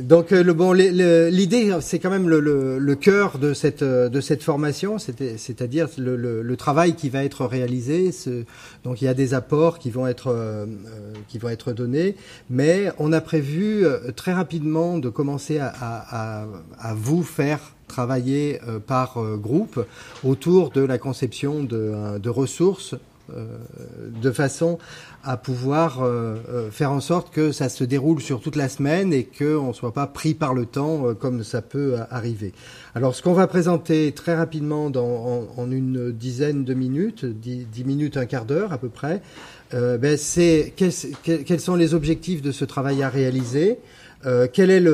Donc l'idée, c'est quand même le cœur de cette formation, c'est-à-dire le travail qui va être réalisé. Donc il y a des apports qui vont être donnés, mais on a prévu très rapidement de commencer à vous faire travailler par groupe autour de la conception de ressources, de façon à pouvoir faire en sorte que ça se déroule sur toute la semaine et qu'on ne soit pas pris par le temps comme ça peut arriver. Alors ce qu'on va présenter très rapidement en une dizaine de minutes, 10 minutes, un quart d'heure à peu près, c'est quels sont les objectifs de ce travail à réaliser, quel est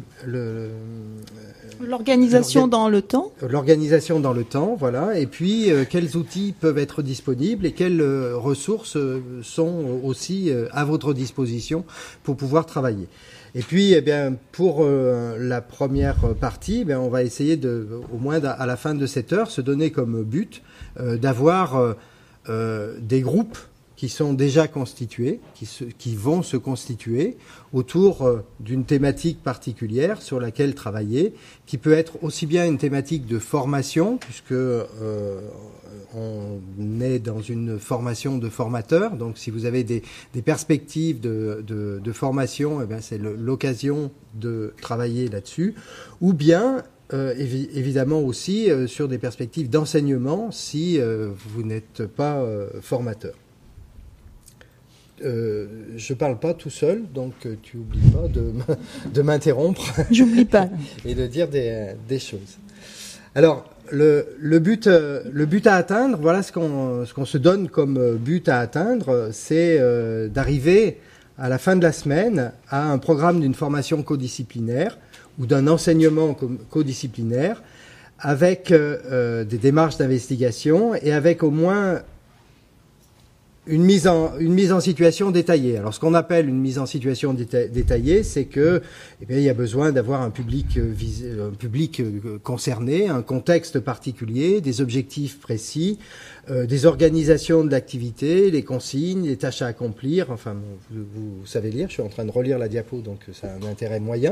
l'organisation dans le temps. L'organisation dans le temps, voilà. Et puis, quels outils peuvent être disponibles et quelles ressources sont aussi à votre disposition pour pouvoir travailler. Et puis, pour la première partie, on va essayer au moins à la fin de cette heure, se donner comme but d'avoir des groupes qui sont déjà constitués, qui vont se constituer autour d'une thématique particulière sur laquelle travailler, qui peut être aussi bien une thématique de formation, puisque on est dans une formation de formateurs. Donc, si vous avez des perspectives de formation, c'est l'occasion de travailler là-dessus. Ou bien, évidemment aussi, sur des perspectives d'enseignement, si vous n'êtes pas formateur. Je parle pas tout seul, donc tu oublies pas de m'interrompre. J'oublie pas. Et de dire des choses. Alors, le but à atteindre, voilà ce qu'on se donne comme but à atteindre, c'est d'arriver à la fin de la semaine à un programme d'une formation codisciplinaire ou d'un enseignement codisciplinaire avec des démarches d'investigation et avec au moins une mise en situation détaillée. Alors, ce qu'on appelle une mise en situation détaillée, c'est que, il y a besoin d'avoir un public concerné, un contexte particulier, des objectifs précis, des organisations de l'activité, les consignes, les tâches à accomplir. Enfin, vous savez lire. Je suis en train de relire la diapo, donc ça a un intérêt moyen.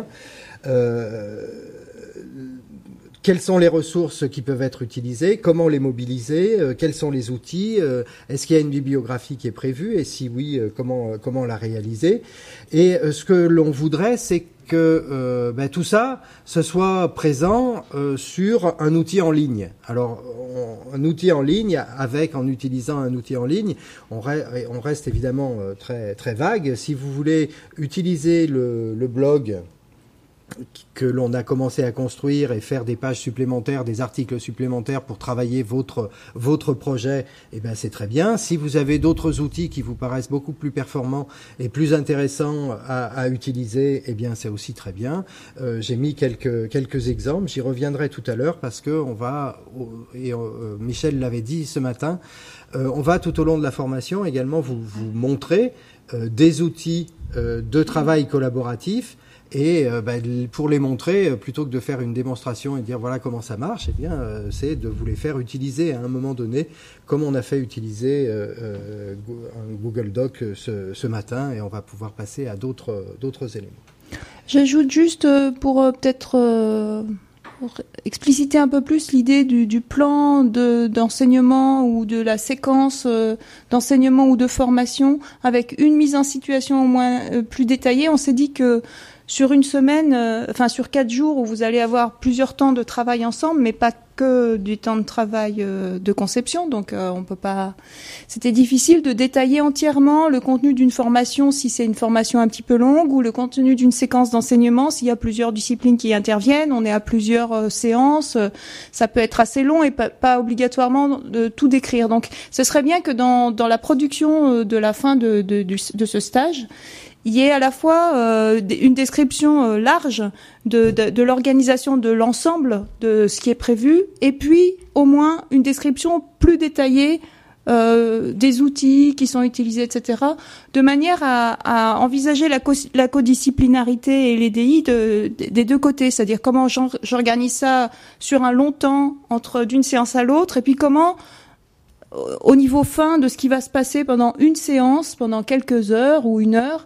Quelles sont les ressources qui peuvent être utilisées? Comment les mobiliser? Quels sont les outils? Est-ce qu'il y a une bibliographie qui est prévue? Et si oui, comment la réaliser? Et ce que l'on voudrait, c'est que tout ça, ce soit présent sur un outil en ligne. Alors, un outil en ligne, en utilisant un outil en ligne, on reste évidemment très, très vague. Si vous voulez utiliser le blog que l'on a commencé à construire et faire des pages supplémentaires, des articles supplémentaires pour travailler votre projet, c'est très bien. Si vous avez d'autres outils qui vous paraissent beaucoup plus performants et plus intéressants à utiliser, c'est aussi très bien. J'ai mis quelques exemples, j'y reviendrai tout à l'heure parce que Michel l'avait dit ce matin, on va tout au long de la formation également vous montrer des outils de travail collaboratif. Et pour les montrer, plutôt que de faire une démonstration et dire voilà comment ça marche, c'est de vous les faire utiliser à un moment donné, comme on a fait utiliser un Google Doc ce matin, et on va pouvoir passer à d'autres éléments. J'ajoute juste pour peut-être expliciter un peu plus l'idée du plan d'enseignement ou de la séquence d'enseignement ou de formation avec une mise en situation au moins plus détaillée. On s'est dit que sur une semaine, sur 4 jours où vous allez avoir plusieurs temps de travail ensemble, mais pas que du temps de travail de conception. Donc, on peut pas. C'était difficile de détailler entièrement le contenu d'une formation si c'est une formation un petit peu longue, ou le contenu d'une séquence d'enseignement s'il y a plusieurs disciplines qui interviennent. On est à plusieurs séances. Ça peut être assez long et pas obligatoirement de tout décrire. Donc, ce serait bien que dans la production de la fin de ce stage, il y ait à la fois une description large de l'organisation de l'ensemble de ce qui est prévu, et puis au moins une description plus détaillée des outils qui sont utilisés, etc., de manière à envisager la codisciplinarité et l'EDI des deux côtés, c'est-à-dire comment j'organise ça sur un long temps d'une séance à l'autre, et puis comment au niveau fin de ce qui va se passer pendant une séance, pendant quelques heures ou une heure,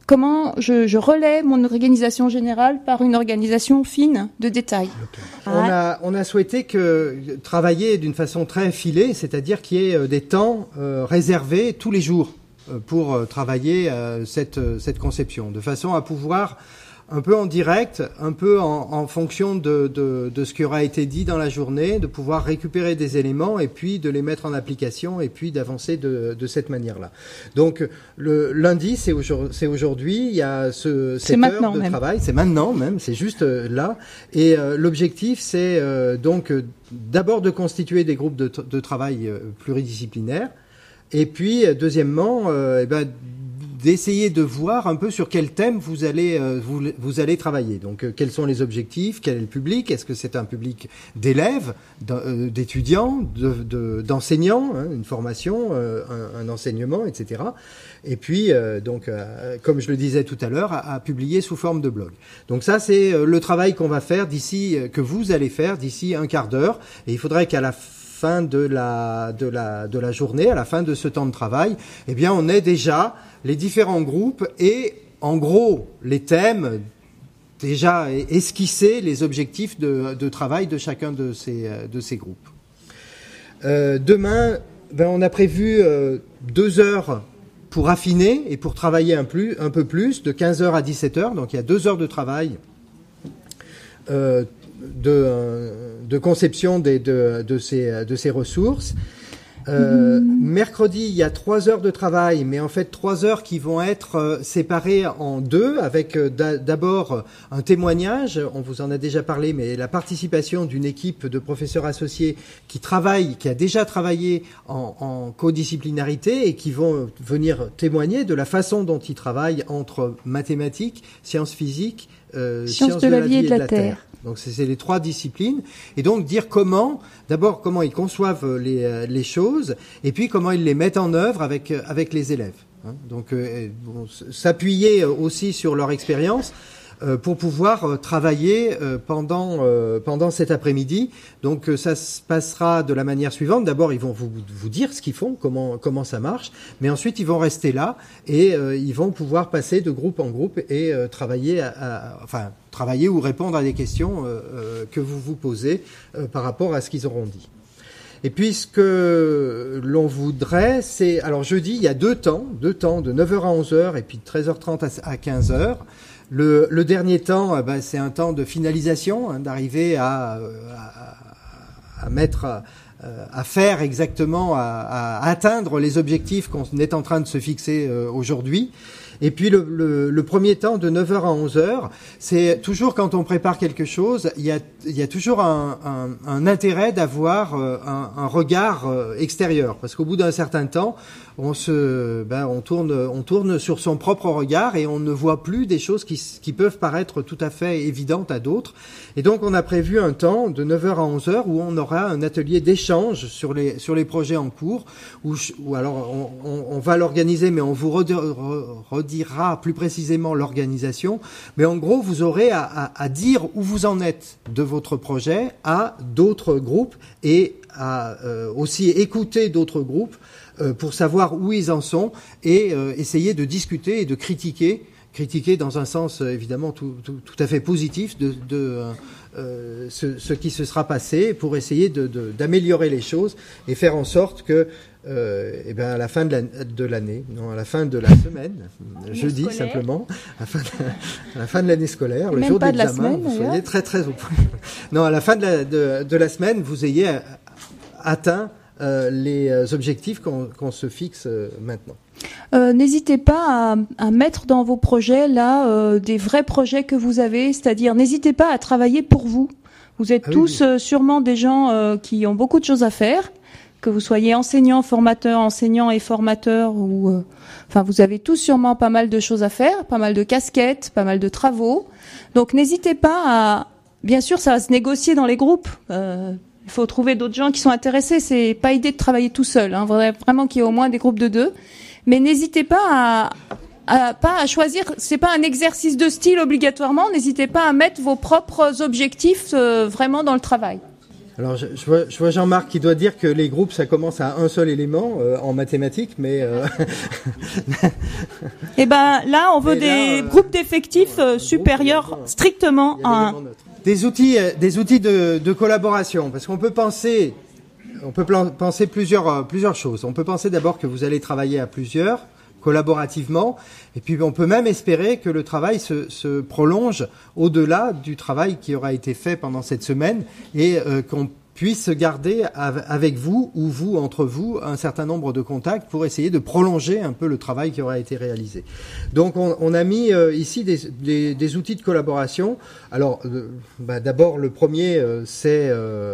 comment je relais mon organisation générale par une organisation fine de détail. Okay. On a souhaité travailler d'une façon très filée, c'est-à-dire qu'il y ait des temps réservés tous les jours pour travailler cette conception, de façon à pouvoir un peu en direct, un peu en fonction de ce qui aura été dit dans la journée, de pouvoir récupérer des éléments et puis de les mettre en application et puis d'avancer de cette manière-là. Donc le lundi, c'est aujourd'hui, il y a cette heure de travail, c'est maintenant même, c'est juste là. Et l'objectif, c'est donc d'abord de constituer des groupes de travail pluridisciplinaires. Et puis, deuxièmement, d'essayer de voir un peu sur quel thème vous allez travailler. Donc, quels sont les objectifs, quel est le public, est-ce que c'est un public d'élèves, d'étudiants, d'enseignants, une formation, un enseignement, etc. Et puis, comme je le disais tout à l'heure, à publier sous forme de blog. Donc ça, c'est le travail qu'on va faire que vous allez faire d'ici un quart d'heure. Et il faudrait qu'à la fin de la journée, à la fin de ce temps de travail, eh bien, on ait déjà les différents groupes et, en gros, les thèmes déjà esquissés, les objectifs de travail de chacun de ces groupes. Demain, on a prévu 2 heures pour affiner et pour travailler un peu plus, de 15h à 17h. Donc, il y a 2 heures de travail de conception de ces ressources. Mercredi, il y a 3 heures de travail, mais en fait 3 heures qui vont être séparées en 2, avec d'abord un témoignage, on vous en a déjà parlé, mais la participation d'une équipe de professeurs associés qui a déjà travaillé en codisciplinarité et qui vont venir témoigner de la façon dont ils travaillent entre mathématiques, sciences physiques, sciences de la vie et de la terre. Donc c'est les 3 disciplines, et donc dire comment ils conçoivent les choses, et puis comment ils les mettent en œuvre avec les élèves. Donc s'appuyer aussi sur leur expérience pour pouvoir travailler pendant cet après-midi. Donc ça se passera de la manière suivante. D'abord, ils vont vous dire ce qu'ils font, comment ça marche, mais ensuite ils vont rester là et ils vont pouvoir passer de groupe en groupe et travailler ou répondre à des questions que vous vous posez par rapport à ce qu'ils auront dit. Et puis ce que l'on voudrait, c'est... Alors jeudi, il y a 2 temps de 9h à 11h et puis de 13h30 à 15h. Le dernier temps, c'est un temps de finalisation, d'arriver à faire exactement, à atteindre les objectifs qu'on est en train de se fixer aujourd'hui. Et puis le premier temps de 9h à 11h, c'est toujours quand on prépare quelque chose, il y a toujours un intérêt d'avoir un regard extérieur, parce qu'au bout d'un certain temps, on tourne sur son propre regard et on ne voit plus des choses qui peuvent paraître tout à fait évidentes à d'autres. Et donc on a prévu un temps de 9h à 11h où on aura un atelier d'échange sur les projets en cours, où alors on va l'organiser, mais on vous redira plus précisément l'organisation. Mais en gros, vous aurez à dire où vous en êtes de votre projet à d'autres groupes et à aussi écouter d'autres groupes pour savoir où ils en sont et essayer de discuter et de critiquer dans un sens évidemment tout à fait positif de ce qui se sera passé, pour essayer d'améliorer les choses et faire en sorte que à la fin de l'année, non, à la fin de la semaine, jeudi scolaire. Simplement, à la fin de l'année scolaire, le jour de l'examen, vous soyez très très au point. Non, à la fin de la semaine, vous ayez atteint les objectifs qu'on se fixe maintenant. N'hésitez pas à mettre dans vos projets là des vrais projets que vous avez, c'est-à-dire n'hésitez pas à travailler pour vous. Vous êtes tous sûrement des gens qui ont beaucoup de choses à faire, que vous soyez enseignants et formateurs, ou vous avez tous sûrement pas mal de choses à faire, pas mal de casquettes, pas mal de travaux. Donc n'hésitez pas bien sûr, ça va se négocier dans les groupes. Il faut trouver d'autres gens qui sont intéressés. C'est pas idée de travailler tout seul. Vraiment qu'il y ait au moins des groupes de 2. Mais n'hésitez pas à choisir. C'est pas un exercice de style obligatoirement. N'hésitez pas à mettre vos propres objectifs vraiment dans le travail. Alors je vois Jean-Marc qui doit dire que les groupes ça commence à un seul élément en mathématiques, mais et ben là on veut des groupes d'effectifs supérieurs strictement à un. Des outils de collaboration, parce qu'on peut penser plusieurs choses. On peut penser d'abord que vous allez travailler à plusieurs, collaborativement, et puis on peut même espérer que le travail se prolonge au-delà du travail qui aura été fait pendant cette semaine et qu'on puisse garder avec vous ou vous entre vous un certain nombre de contacts pour essayer de prolonger un peu le travail qui aura été réalisé. Donc on a mis ici des outils de collaboration. Alors d'abord le premier c'est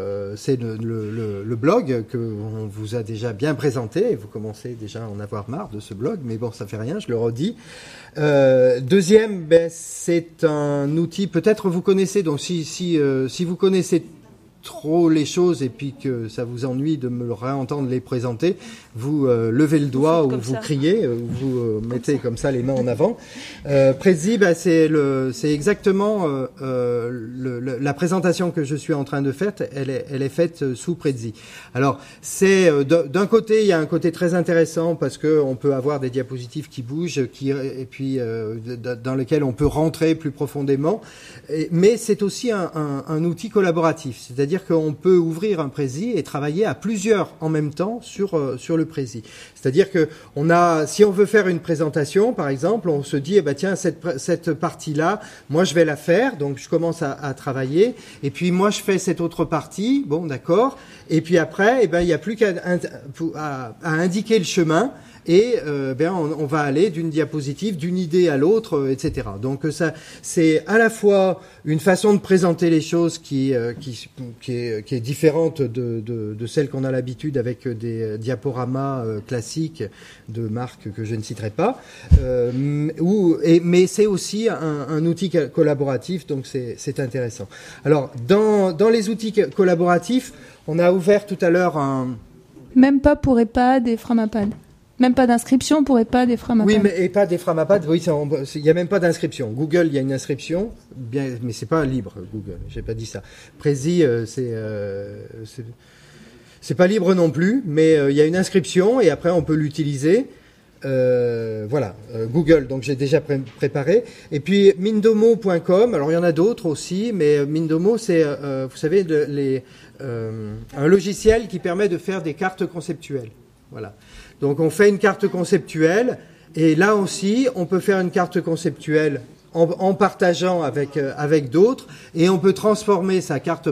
le blog que on vous a déjà bien présenté et vous commencez déjà à en avoir marre de ce blog, mais bon ça fait rien, je le redis. Deuxième, c'est un outil, peut-être vous connaissez, donc si vous connaissez trop les choses et puis que ça vous ennuie de me réentendre les présenter, vous levez le doigt ou vous criez, ou vous mettez comme ça les mains en avant. Prezi, c'est exactement la présentation que je suis en train de faire. Elle est faite sous Prezi. Alors c'est d'un côté il y a un côté très intéressant parce que on peut avoir des diapositives qui bougent, et puis dans lesquelles on peut rentrer plus profondément. Mais c'est aussi un outil collaboratif, c'est-à-dire qu'on peut ouvrir un Prezi et travailler à plusieurs en même temps sur le Prezi. C'est-à-dire que si on veut faire une présentation, par exemple, on se dit, tiens, cette partie-là, moi je vais la faire, donc je commence à travailler, et puis moi je fais cette autre partie, bon, d'accord, et puis après, il n'y a plus qu'à indiquer le chemin. Et on va aller d'une diapositive, d'une idée à l'autre, etc. Donc ça, c'est à la fois une façon de présenter les choses qui est différente de celle qu'on a l'habitude avec des diaporamas classiques de marques que je ne citerai pas. Mais c'est aussi un outil collaboratif, donc c'est intéressant. Alors dans les outils collaboratifs, on a ouvert tout à l'heure Même pas pour EHPAD et Framapad. Même pas d'inscription pour EHPAD et Framapad. Oui, mais EHPAD et Framapad, oui, il y a même pas d'inscription. Google, il y a une inscription, bien, mais c'est pas libre, Google. J'ai pas dit ça. Prezi, c'est pas libre non plus, mais il y a une inscription et après on peut l'utiliser. Voilà, Google, donc j'ai déjà préparé. Et puis Mindomo.com, alors il y en a d'autres aussi, mais Mindomo, c'est, vous savez, un logiciel qui permet de faire des cartes conceptuelles. Voilà. Donc on fait une carte conceptuelle et là aussi on peut faire une carte conceptuelle en partageant avec d'autres et on peut transformer sa carte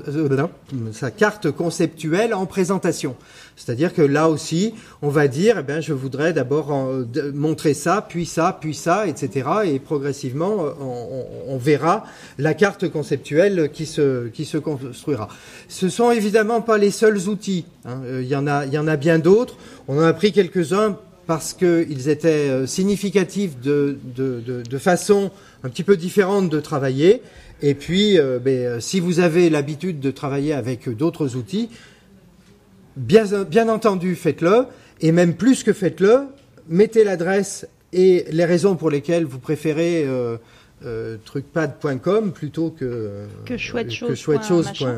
conceptuelle en présentation. C'est-à-dire que là aussi on va dire je voudrais d'abord montrer ça, puis ça, etc. Et progressivement on verra la carte conceptuelle qui se construira. Ce sont évidemment pas les seuls outils. Il y en a bien d'autres. On en a pris quelques-uns parce qu'ils étaient significatifs de façon un petit peu différente de travailler. Et puis, si vous avez l'habitude de travailler avec d'autres outils, bien entendu, faites-le. Et même plus que faites-le, mettez l'adresse et les raisons pour lesquelles vous préférez trucpad.com plutôt que chouettechose.fr,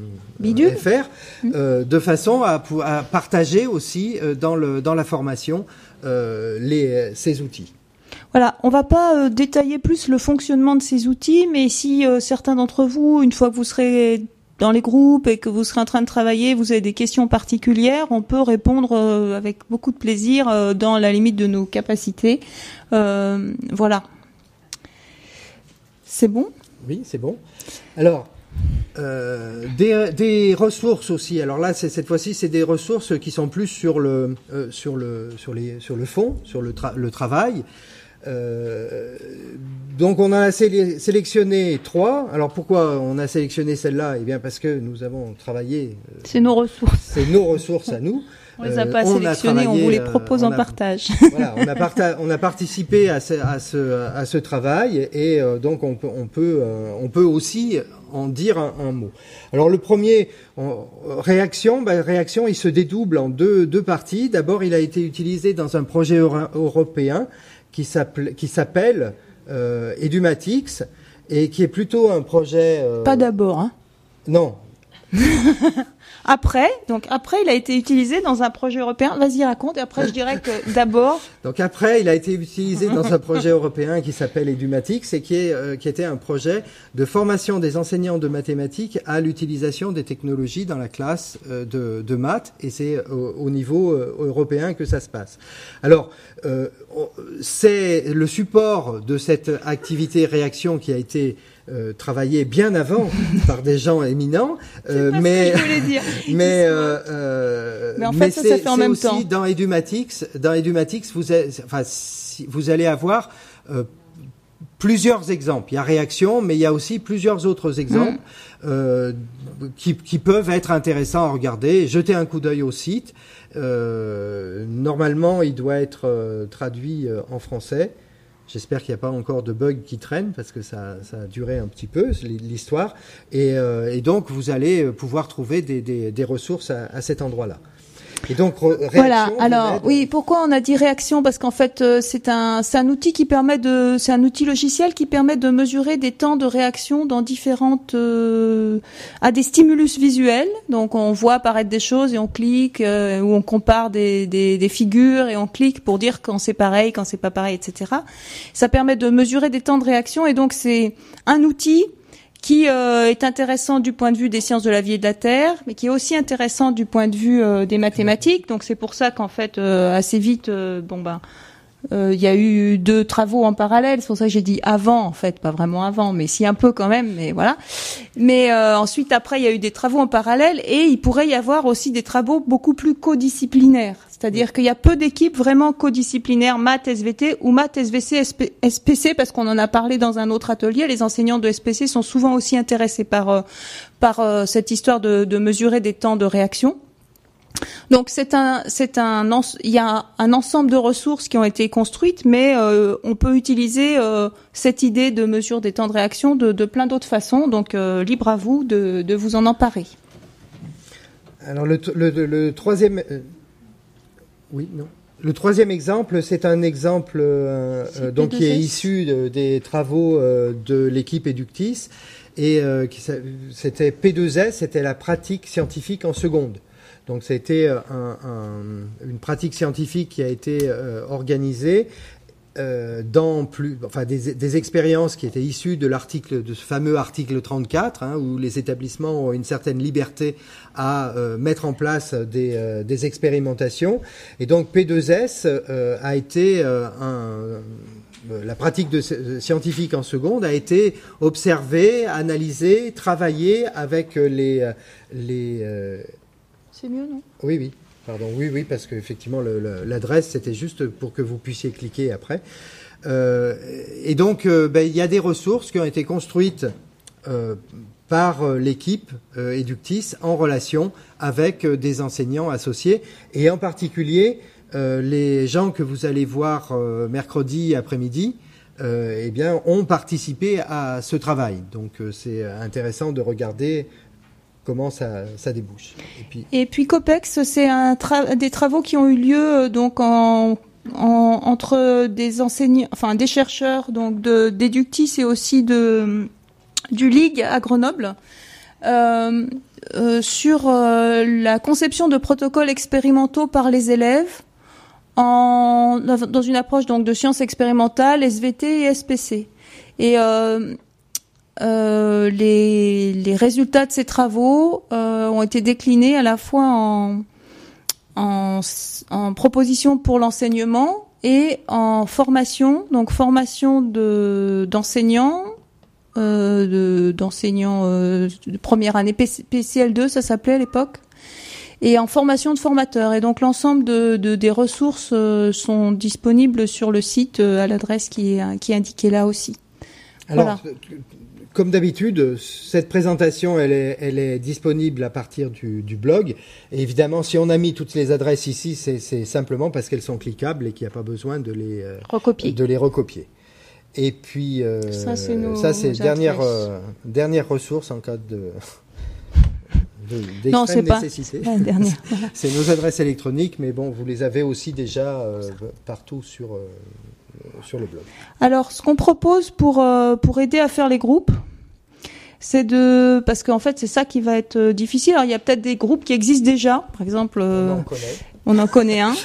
de façon à partager aussi dans la formation ces outils. Voilà, on va pas détailler plus le fonctionnement de ces outils, mais si certains d'entre vous, une fois que vous serez dans les groupes et que vous serez en train de travailler, vous avez des questions particulières, on peut répondre avec beaucoup de plaisir dans la limite de nos capacités. Voilà. C'est bon ? Oui, c'est bon. Alors, des ressources aussi. Alors là, cette fois-ci, c'est des ressources qui sont plus sur le fond, sur le travail. Donc on a sélectionné 3. Alors pourquoi on a sélectionné celle-là ? Eh bien parce que nous avons travaillé. C'est nos ressources. C'est nos ressources à nous. On les a pas sélectionnées, on vous les propose en partage. Voilà, on a participé à ce travail et donc on peut aussi en dire un mot. Alors le premier, réaction, il se dédouble en deux parties. D'abord, il a été utilisé dans un projet européen qui s'appelle Edumatix et qui est plutôt un projet. Pas d'abord, hein. Non. Après, il a été utilisé dans un projet européen. Vas-y, raconte. Et après, je dirais que d'abord. Donc après, il a été utilisé dans un projet européen qui s'appelle Edumatics et qui était un projet de formation des enseignants de mathématiques à l'utilisation des technologies dans la classe de maths. Et c'est au niveau européen que ça se passe. Alors, c'est le support de cette activité réaction qui a été travaillé bien avant par des gens éminents, mais ce que je voulais dire. Mais en fait, ça fait en même aussi temps. Dans Edumatics, vous allez avoir plusieurs exemples. Il y a réaction, mais il y a aussi plusieurs autres exemples qui peuvent être intéressants à regarder. Jetez un coup d'œil au site. Normalement, il doit être traduit en français. J'espère qu'il n'y a pas encore de bugs qui traînent parce que ça a duré un petit peu l'histoire et donc vous allez pouvoir trouver des ressources à cet endroit-là. Et donc voilà. Alors oui, pourquoi on a dit réaction? Parce qu'en fait c'est un outil c'est un outil logiciel qui permet de mesurer des temps de réaction dans différentes à des stimulus visuels. Donc on voit apparaître des choses et on clique ou on compare des figures et on clique pour dire quand c'est pareil, quand c'est pas pareil, etc. Ça permet de mesurer des temps de réaction et donc c'est un outil qui est intéressant du point de vue des sciences de la vie et de la Terre, mais qui est aussi intéressant du point de vue des mathématiques. Donc c'est pour ça qu'en fait, assez vite, il y a eu 2 travaux en parallèle. C'est pour ça que j'ai dit avant, en fait, pas vraiment avant, mais si un peu quand même, mais voilà. Mais ensuite, après, il y a eu des travaux en parallèle et il pourrait y avoir aussi des travaux beaucoup plus codisciplinaires. C'est-à-dire qu'il y a peu d'équipes vraiment codisciplinaires, maths SVT ou maths SVC SPC, parce qu'on en a parlé dans un autre atelier. Les enseignants de SPC sont souvent aussi intéressés par cette histoire de mesurer des temps de réaction. Donc il y a un ensemble de ressources qui ont été construites, mais on peut utiliser cette idée de mesure des temps de réaction de plein d'autres façons. Donc libre à vous de vous en emparer. Alors le troisième. Oui, non. Le troisième exemple, c'est un exemple donc qui est issu des travaux de l'équipe Eductis et c'était P2S, c'était la pratique scientifique en seconde. Donc c'était une pratique scientifique qui a été organisée dans des expériences qui étaient issues de ce fameux article 34, où les établissements ont une certaine liberté à mettre en place des expérimentations. Et donc P2S a été la pratique scientifique en seconde a été observée, analysée, travaillée avec les C'est mieux, non? Oui. Pardon, oui, parce qu'effectivement, l'adresse, c'était juste pour que vous puissiez cliquer après. Et donc, il y a des ressources qui ont été construites par l'équipe Eductis en relation avec des enseignants associés. Et en particulier, les gens que vous allez voir mercredi après-midi, ont participé à ce travail. Donc, c'est intéressant de regarder comment ça débouche. Et puis COPEX, c'est des travaux qui ont eu lieu donc entre des enseignants, des chercheurs donc d'Eductis et aussi du LIG à Grenoble sur la conception de protocoles expérimentaux par les élèves dans une approche donc de sciences expérimentales, SVT et SPC. Et les résultats de ces travaux ont été déclinés à la fois en propositions pour l'enseignement et en formation, donc formation d'enseignants de première année, PCL2 ça s'appelait à l'époque, et en formation de formateurs. Et donc l'ensemble des ressources sont disponibles sur le site à l'adresse qui est indiquée là aussi. Alors, voilà. Comme d'habitude, cette présentation, elle est disponible à partir du blog. Et évidemment, si on a mis toutes les adresses ici, c'est simplement parce qu'elles sont cliquables et qu'il n'y a pas besoin de les recopier. Et puis, ça c'est dernière ressource en cas d'extrême nécessité. C'est nos adresses électroniques, mais bon, vous les avez aussi déjà partout sur le blog. Alors, ce qu'on propose pour aider à faire les groupes, parce qu'en fait c'est ça qui va être difficile. Alors il y a peut-être des groupes qui existent déjà, par exemple on en connaît un,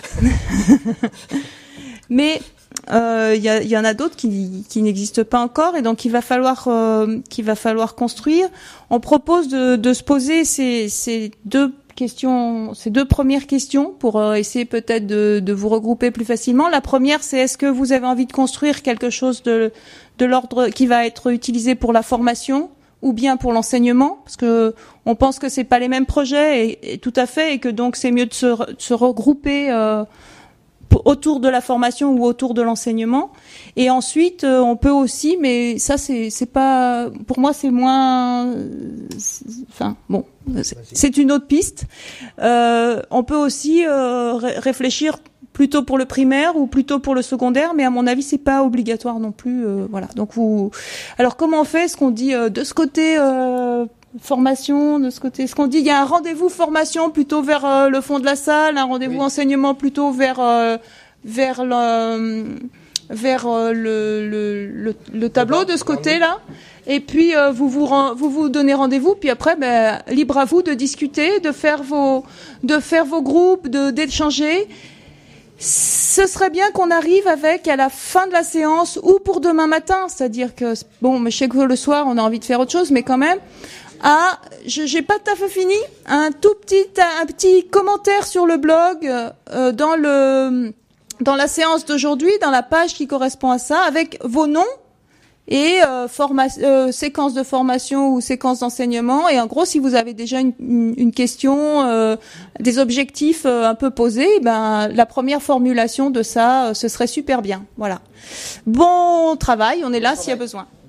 mais il y en a d'autres qui n'existent pas encore, et donc il va falloir construire. On propose de se poser ces deux premières questions pour essayer peut-être de vous regrouper plus facilement. La première, c'est est-ce que vous avez envie de construire quelque chose de l'ordre qui va être utilisé pour la formation ou bien pour l'enseignement, parce que on pense que c'est pas les mêmes projets, et tout à fait, et que donc c'est mieux de se regrouper autour de la formation ou autour de l'enseignement. Et ensuite, on peut aussi, mais ça c'est pas, pour moi c'est moins, enfin bon, c'est une autre piste. On peut aussi réfléchir plutôt pour le primaire ou plutôt pour le secondaire, mais à mon avis c'est pas obligatoire non plus. Voilà. Donc alors comment on fait? Est-ce qu'on dit de ce côté formation, de ce côté, est-ce qu'on dit il y a un rendez-vous formation plutôt vers le fond de la salle, un rendez-vous enseignement plutôt vers le tableau de ce côté-là, et puis vous donnez rendez-vous, puis après libre à vous de discuter, de faire vos groupes, d'échanger. Ce serait bien qu'on arrive avec, à la fin de la séance, ou pour demain matin, c'est-à-dire que mais je sais que le soir on a envie de faire autre chose, mais quand même, j'ai pas tout à fait fini, un petit commentaire sur le blog dans la séance d'aujourd'hui, dans la page qui correspond à ça, avec vos noms et séquence de formation ou séquence d'enseignement. Et en gros, si vous avez déjà une question, des objectifs un peu posés, la première formulation de ça, ce serait super bien. Voilà. Bon travail, on est là s'il y a besoin.